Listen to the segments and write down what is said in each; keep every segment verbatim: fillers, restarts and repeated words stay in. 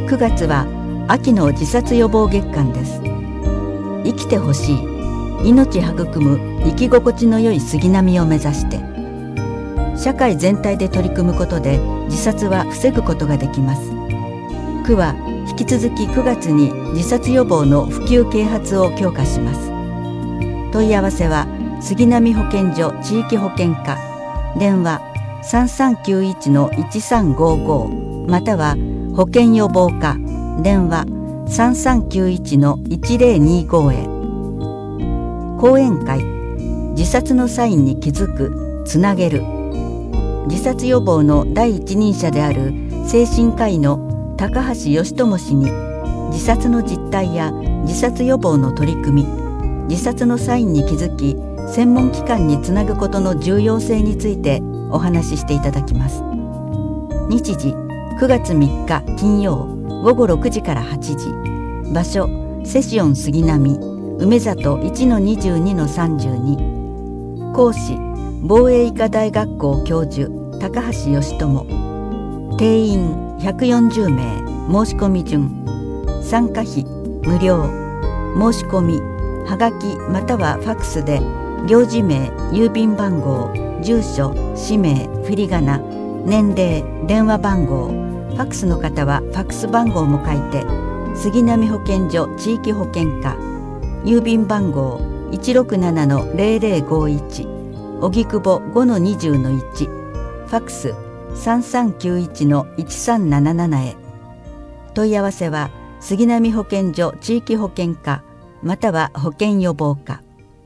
くがつは秋の自殺予防月間です。生きてほしい、命育む生き心地の良い杉並を目指して、社会全体で取り組むことで自殺は防ぐことができます。区は引き続きくがつに自殺予防の普及啓発を強化します。問い合わせは杉並保健所地域保健課、電話 さんさんきゅういちのいちさんごご または保健予防課、電話 さんさんきゅういちのいちぜろにご へ。講演会、自殺のサインに気づく、つなげる。自殺予防の第一人者である精神科医の高橋義智氏に、自殺の実態や自殺予防の取り組み、自殺のサインに気づき専門機関につなぐことの重要性についてお話ししていただきます。日時くがつみっか金曜ごごろくじからはちじ、場所セシオン杉並梅里 いちのにじゅうにのさんじゅうに、講師防衛医科大学校教授高橋義智、定員ひゃくよんじゅうめい、申し込み順、参加費無料、申し込みはがきまたはファクスで領事名、郵便番号、住所、氏名、振り仮名、年齢、電話番号、ファクスの方はファクス番号も書いて、杉並保健所地域保健課、郵便番号 いちろくななのぜろぜろごいち、荻窪 ごのにじゅうのいち、ファクスさんさんきゅういちのいちさんななななへ。問い合わせは杉並保健所地域保健課または保健予防課。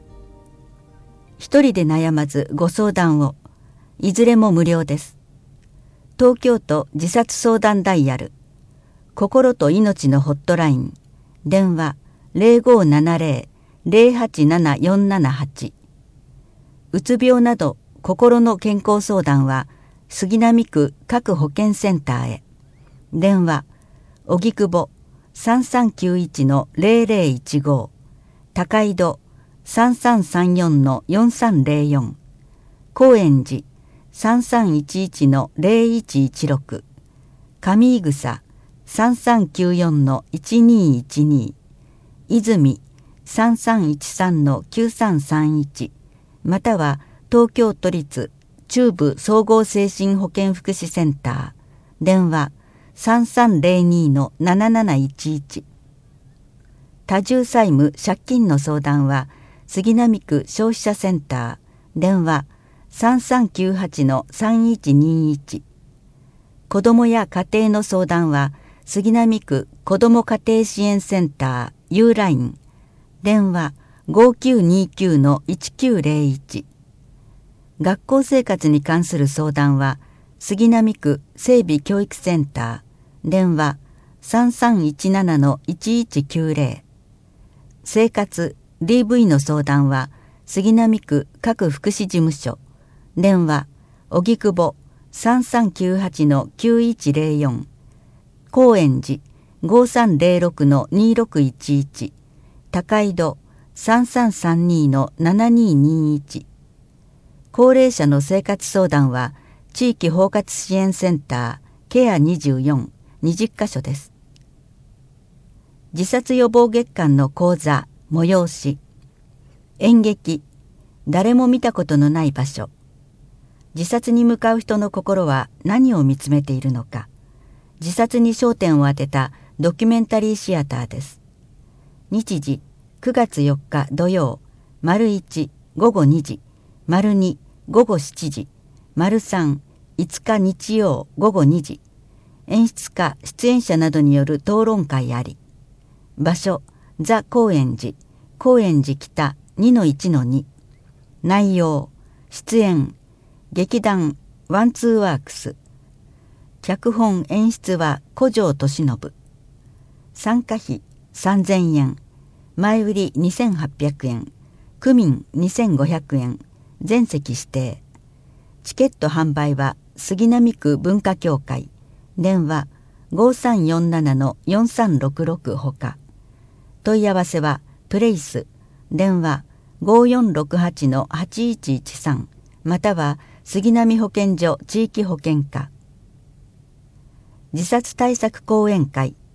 一人で悩まずご相談を、いずれも無料です。東京都自殺相談ダイヤル、心と命のホットライン、電話 ぜろごななぜろ ぜろはちななよんななはち。うつ病など心の健康相談は杉並区各保健センターへ。電話荻窪 さんさんきゅういちのぜろぜろいちご、高井戸 さんさんさんよんのよんさんぜろよん、高円寺 さんさんいちいちのぜろいちいちろく、上井草 さんさんきゅうよんのいちにいちに、泉 さんさんいちさんのきゅうさんさんいち、または東京都立中部総合精神保健福祉センター、電話さんさんぜろにのなななないちいち。多重債務借金の相談は杉並区消費者センター、電話さんさんきゅうはちのさんいちにいち。子どもや家庭の相談は杉並区子ども家庭支援センター ユーライン、電話ごきゅうにきゅうのいちきゅうぜろいち。学校生活に関する相談は杉並区整備教育センター、電話さんさんいちななのいちいちきゅうぜろ。生活 ディーブイ の相談は杉並区各福祉事務所、電話荻窪 さんさんきゅうはちのきゅういちぜろよん、高円寺 ごさんぜろろくのにろくいちいち、高井戸 さんさんさんにのななににいち。高齢者の生活相談は地域包括支援センターケアにじゅうよん、にじゅっかしょです。自殺予防月間の講座催し、演劇誰も見たことのない場所、自殺に向かう人の心は何を見つめているのか、自殺に焦点を当てたドキュメンタリーシアターです。日時くがつよっか土曜、丸いちごごにじ、丸にごごしちじ、丸さんいつか日曜ごごにじ。演出家出演者などによる討論会あり。場所ザ・高円寺、高円寺北 にのいちのに。内容出演劇団ワンツーワークス、脚本演出は古城俊信。参加費さんぜんえん、前売りにせんはっぴゃくえん、区民にせんごひゃくえん、全席指定。チケット販売は杉並区文化協会、電話ごさんよんななのよんさんろくろくほか。問い合わせはプレイス、電話ごよんろくはちのはちいちいちさん、または杉並保健所地域保健課。自殺対策講演会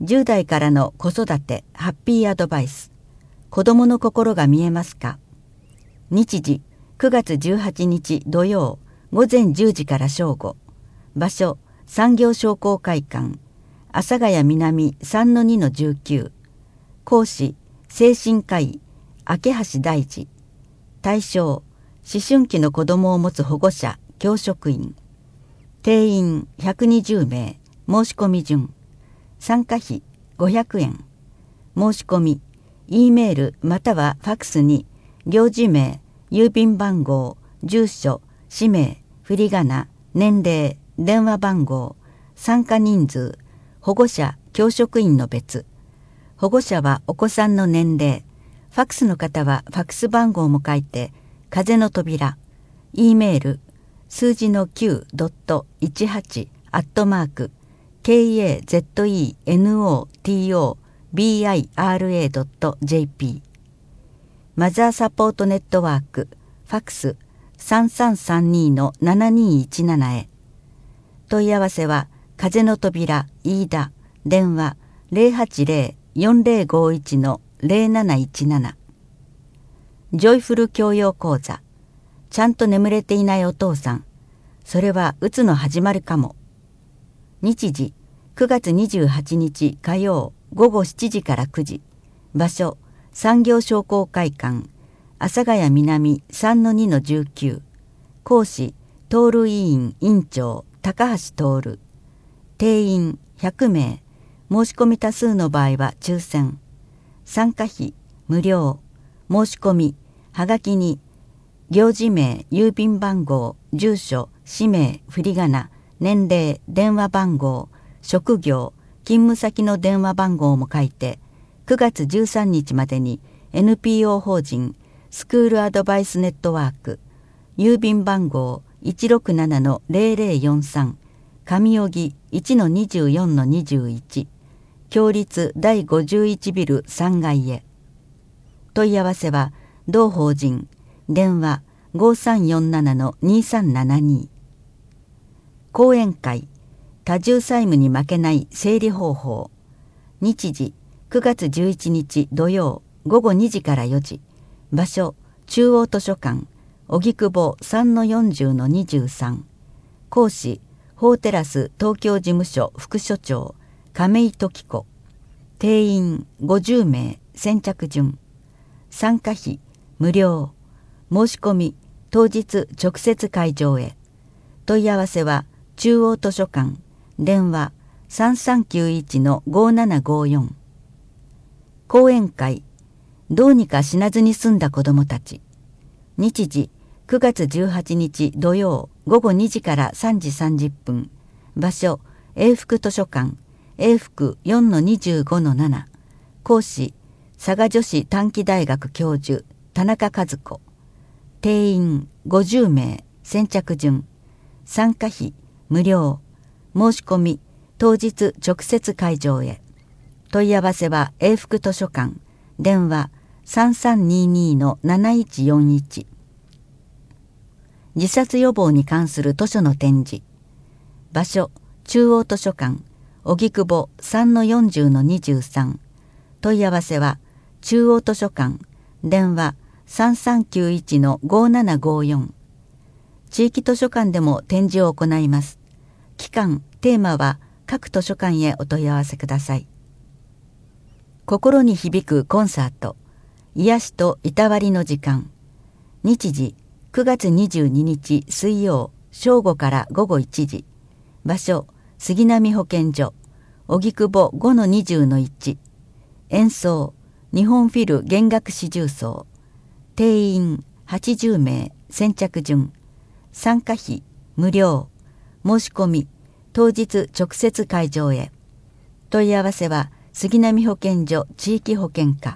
じゅう代からの子育てハッピーアドバイス。子どもの心が見えますか。日時くがつじゅうはちにち土曜午前じゅうじから正午。場所産業商工会館阿佐ヶ谷南 さんのにのじゅうきゅう。講師精神科医明橋大二。対象思春期の子どもを持つ保護者教職員。定員ひゃくにじゅうめい。申し込み順。参加費ごひゃくえん。申し込み E メールまたはファックスに行事名、郵便番号、住所、氏名、振り仮名、年齢、電話番号、参加人数、保護者教職員の別。保護者はお子さんの年齢。ファックスの方はファックス番号も書いて、風の扉。E メール数字の きゅうドットいちはち アットマーク ケーエーゼットイーエヌオーティーオービーアイアールエードットジェーピー。マザーサポートネットワークファックスさんさんさんにのななにいちななへ。問い合わせは風の扉飯田電話 ゼロはちゼロ よんゼロごいち のゼロなないちなな。ジョイフル教養講座。ちゃんと眠れていないお父さん。それはうつの始まりかも。日時くがつにじゅうはちにち火曜午後しちじからくじ。場所産業商工会館阿佐ヶ谷南 さんのにのじゅうきゅう。講師徹委員院長高橋徹。定員ひゃくめい。申し込み多数の場合は抽選。参加費無料。申し込みはがきに行事名、郵便番号、住所、氏名、振り仮名、年齢、電話番号、職業、勤務先の電話番号も書いて、くがつじゅうさんにちまでに エヌピーオー 法人スクールアドバイスネットワーク、郵便番号 いちろくななのゼロゼロよんさん、上荻 いちのにじゅうよんのにじゅういち、共立だいごじゅういちビルさんがいへ。問い合わせは同法人電話 ごさんよんななのにさんななに。講演会多重債務に負けない整理方法。日時くがつじゅういちにち土曜午後にじからよじ。場所中央図書館荻窪 さんのよんじゅうのにじゅうさん。講師法テラス東京事務所副所長亀井時子。定員ごじゅうめい。先着順。参加費無料。申し込み当日直接会場へ。問い合わせは中央図書館電話 さんさんきゅういちのごななごよん。講演会どうにか死なずに済んだ子どもたち。日時くがつじゅうはちにち土曜午後にじからさんじさんじゅっぷん。場所永福図書館永福 よんのにじゅうごのなな。講師佐賀女子短期大学教授田中和子。定員ごじゅうめい。先着順。参加費無料。申し込み当日直接会場へ。問い合わせは永福図書館電話 さんさんににのなないちよんいち。自殺予防に関する図書の展示。場所中央図書館荻窪 さんのよんじゅうのにじゅうさん。問い合わせは中央図書館電話 さんさんきゅういちのごななごよん。地域図書館でも展示を行います。期間テーマは各図書館へお問い合わせください。心に響くコンサート癒しといたわりの時間。日時くがつにじゅうににち水曜正午からごごいちじ。場所杉並保健所荻窪 ごのにじゅうのいち。演奏日本フィル弦楽四重奏。定員はちじゅうめい。先着順。参加費無料。申し込み当日直接会場へ。問い合わせは杉並保健所地域保健課。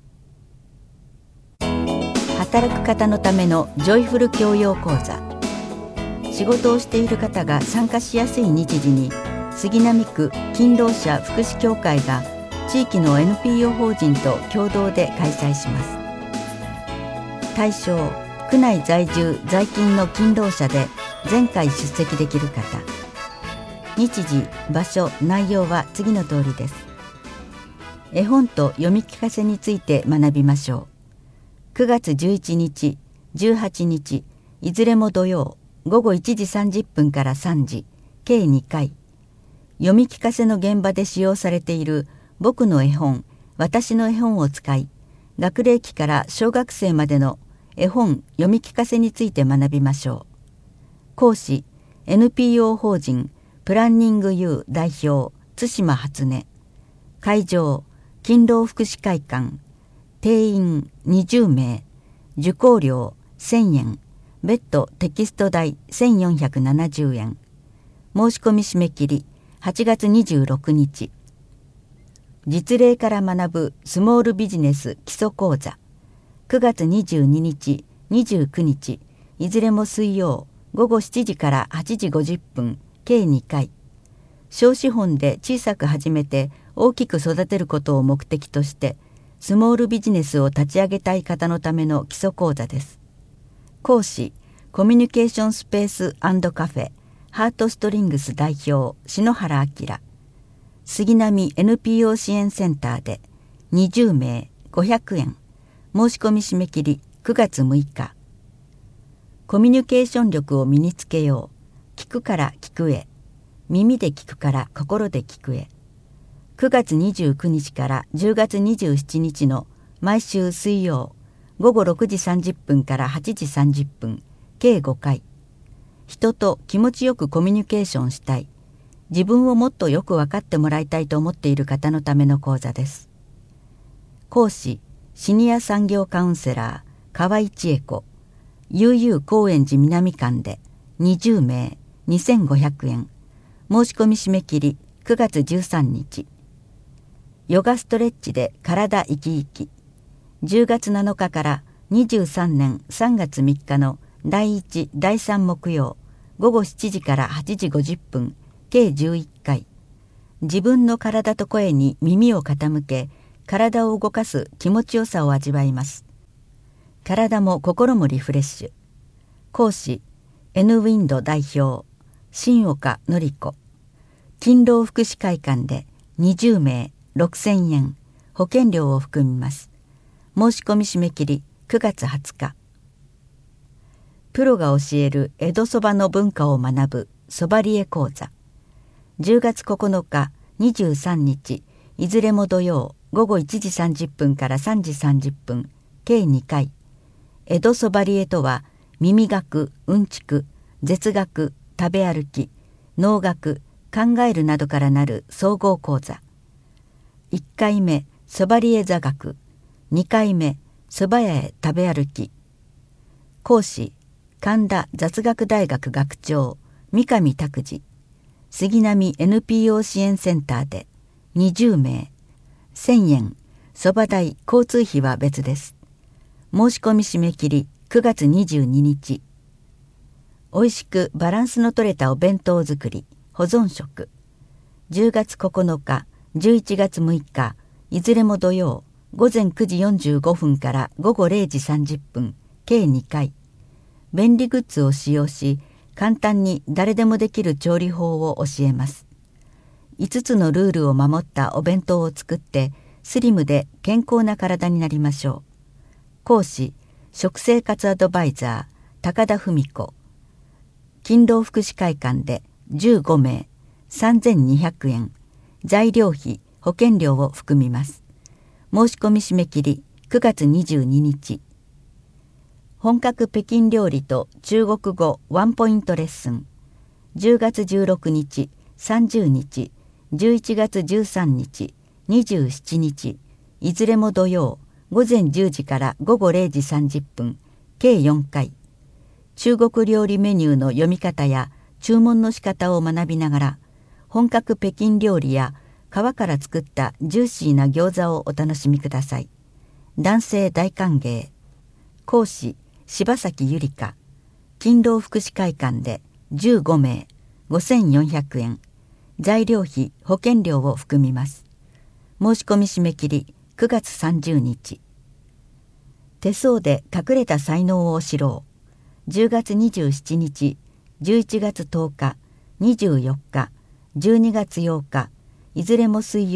働く方のためのジョイフル教養講座。仕事をしている方が参加しやすい日時に杉並区勤労者福祉協会が地域の エヌピーオー 法人と共同で開催します。対象区内在住在勤の勤労者で前回出席できる方。日時場所内容は次の通りです。 絵本と読み聞かせについて学びましょう。くがつじゅういちにち、じゅうはちにち、いずれも土曜、ごごいちじさんじゅっぷんからさんじ、計にかい。読み聞かせの現場で使用されている僕の絵本、私の絵本を使い、学齢期から小学生までの絵本読み聞かせについて学びましょう。講師、エヌピーオー 法人プランニング U 代表津島初音。会場、勤労福祉会館。定員にじゅうめい。受講料せんえん。別途テキスト代せんよんひゃくななじゅうえん。申し込み締め切りはちがつにじゅうろくにち。実例から学ぶスモールビジネス基礎講座。くがつにじゅうににち、にじゅうくにち、いずれも水曜、ごごしちじからはちじごじゅっぷん、計にかい。小資本で小さく始めて大きく育てることを目的として、スモールビジネスを立ち上げたい方のための基礎講座です。講師、コミュニケーションスペース&カフェ、ハートストリングス代表、篠原明。杉並 エヌピーオー 支援センターでにじゅうめい、ごひゃくえん。申し込み締め切りくがつむいか。コミュニケーション力を身につけよう。聞くから聞くへ。耳で聞くから心で聞くへ。くがつにじゅうくにちからじゅうがつにじゅうしちにちの毎週水曜、ごごろくじさんじゅっぷんからはちじさんじゅっぷん、計ごかい。人と気持ちよくコミュニケーションしたい。自分をもっとよく分かってもらいたいと思っている方のための講座です。講師、シニア産業カウンセラー、河合千恵子。悠々高円寺南館でにじゅうめい、にせんごひゃくえん。申し込み締め切りくがつじゅうさんにち。ヨガストレッチで体生き生き。じゅうがつなのかからにじゅうさんねんさんがつみっかのだいいち、だいさん木曜、ごごしちじからはちじごじゅっぷん、計じゅういっかい。自分の体と声に耳を傾け、体を動かす気持ちよさを味わいます。体も心もリフレッシュ。講師、N ウィンド代表、新岡典子。勤労福祉会館でにじゅうめい、ろくせんえん。保険料を含みます。申し込み締め切りくがつはつか。プロが教える江戸そばの文化を学ぶそばりえ講座。じゅうがつここのか、にじゅうさんにち、いずれも土曜、ごごいちじさんじゅっぷんからさんじさんじゅっぷん、計にかい。江戸そばりえとは、耳学、うんちく、舌学、食べ歩き、脳学、考えるなどからなる総合講座。いっかいめ、そばりえ座学。にかいめ、そば屋へ食べ歩き。講師、神田雑学大学学長、三上拓司。杉並 エヌピーオー 支援センターでにじゅうめい、せんえん。そば代、交通費は別です。申し込み締め切りくがつにじゅうににち。おいしくバランスのとれたお弁当作り、保存食。じゅうがつここのか、じゅういちがつむいか、いずれも土曜、ごぜんくじよんじゅうごふんからごごれいじさんじゅっぷん、計にかい。便利グッズを使用し、簡単に誰でもできる調理法を教えます。いつつのルールを守ったお弁当を作って、スリムで健康な体になりましょう。講師、食生活アドバイザー、高田文子。勤労福祉会館でじゅうごめい、さんぜんにひゃくえん。材料費、保険料を含みます。申し込み締め切りくがつにじゅうににち。本格北京料理と中国語ワンポイントレッスン。じゅうがつじゅうろくにち、さんじゅうにち、じゅういちがつじゅうさんにち、にじゅうしちにち、いずれも土曜、ごぜんじゅうじからごごれいじさんじゅっぷん、計よんかい。中国料理メニューの読み方や注文の仕方を学びながら、本格北京料理や皮から作ったジューシーな餃子をお楽しみください。男性大歓迎。講師、柴崎ゆりか。勤労福祉会館でじゅうごめい、ごせんよんひゃくえん。材料費、保険料を含みます。申し込み締め切りくがつさんじゅうにち。手相で隠れた才能を知ろう。じゅうがつにじゅうしちにち、じゅういちがつとおか、にじゅうよっか、じゅうにがつようか、いずれも水曜、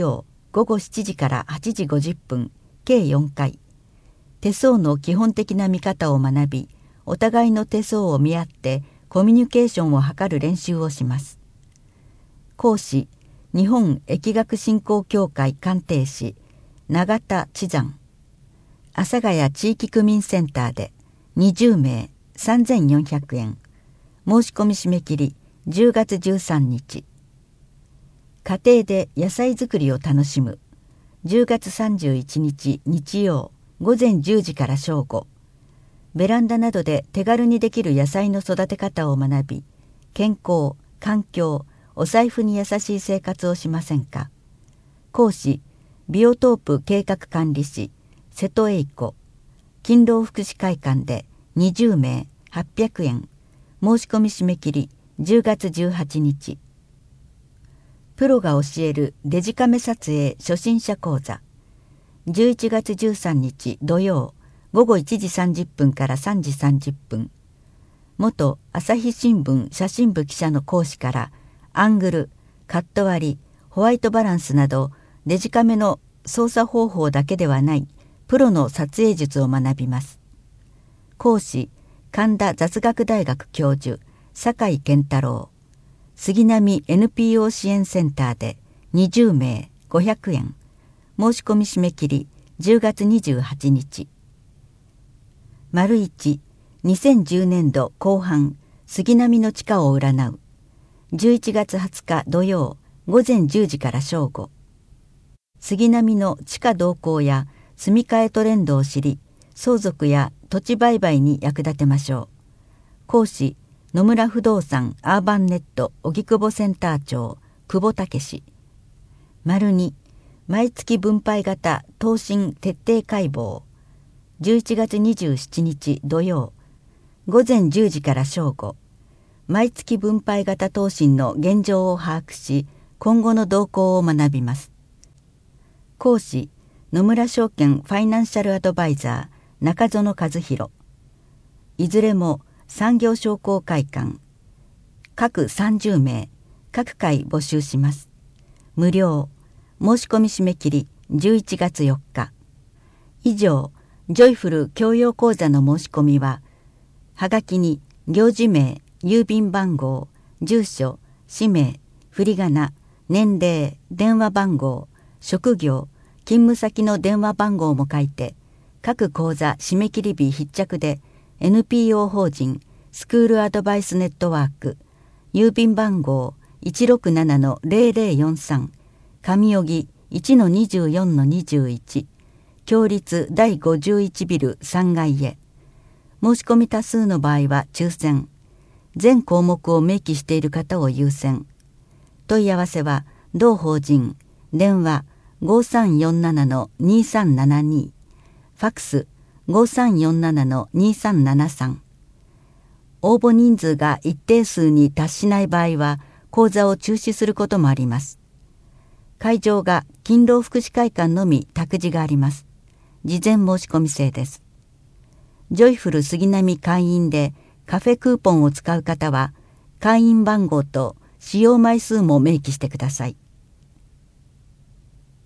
ごごしちじからはちじごじゅっぷん計よんかい、手相の基本的な見方を学び、お互いの手相を見合ってコミュニケーションを図る練習をします。講師、日本易学振興協会鑑定士永田知山。阿佐ヶ谷地域区民センターでにじゅうめいさんぜんよんひゃくえん。申し込み締め切りじゅうがつじゅうさんにち。家庭で野菜作りを楽しむじゅうがつさんじゅういちにち日曜ごぜんじゅうじから正午。ベランダなどで手軽にできる野菜の育て方を学び、健康、環境、お財布に優しい生活をしませんか。講師、ビオトープ計画管理士瀬戸栄子。勤労福祉会館でにじゅうめいはっぴゃくえん。申し込み締め切りじゅうがつじゅうはちにち。プロが教えるデジカメ撮影初心者講座じゅういちがつじゅうさんにち土曜ごごいちじさんじゅっぷんからさんじさんじゅっぷん。元朝日新聞写真部記者の講師からアングル、カット割り、ホワイトバランスなどデジカメの操作方法だけではないプロの撮影術を学びます。講師、神田雑学大学教授酒井健太郎。杉並 エヌピーオー 支援センターでにじゅうめいごひゃくえん。申し込み締め切りじゅうがつにじゅうはちにち。丸一、にせんじゅうねんどこう半杉並の地価を占うじゅういちがつはつか土曜ごぜんじゅうじから正午。杉並の地価動向や住み替えトレンドを知り、相続や土地売買に役立てましょう。講師、野村不動産アーバンネット荻窪センター長久保武史。丸に、毎月分配型投信徹底解剖じゅういちがつにじゅうしちにち土曜ごぜんじゅうじから正午。毎月分配型投信の現状を把握し、今後の動向を学びます。講師、野村証券ファイナンシャルアドバイザー中園和弘。いずれも産業商工会館各さんじゅうめい各回募集します。無料。申し込み締め切りじゅういちがつよっか。以上、ジョイフル教養講座の申し込みははがきに行事名、郵便番号、住所、氏名、振り仮名、年齢、電話番号、職業、勤務先の電話番号も書いて、各講座締め切り日必着で エヌピーオー 法人スクールアドバイスネットワーク、郵便番号 いちろくななのぜろぜろよんさん、上荻 いちのにじゅうよんのにじゅういち、共立だいごじゅういちビルさんがいへ。申し込み多数の場合は抽選。全項目を明記している方を優先。問い合わせは同法人、電話ごさんよんななのにさんななに、ファックスごさんよんななのにさんななさん。応募人数が一定数に達しない場合は講座を中止することもあります。会場が勤労福祉会館のみ託児があります。事前申し込み制です。ジョイフル杉並会員でカフェクーポンを使う方は会員番号と使用枚数も明記してください。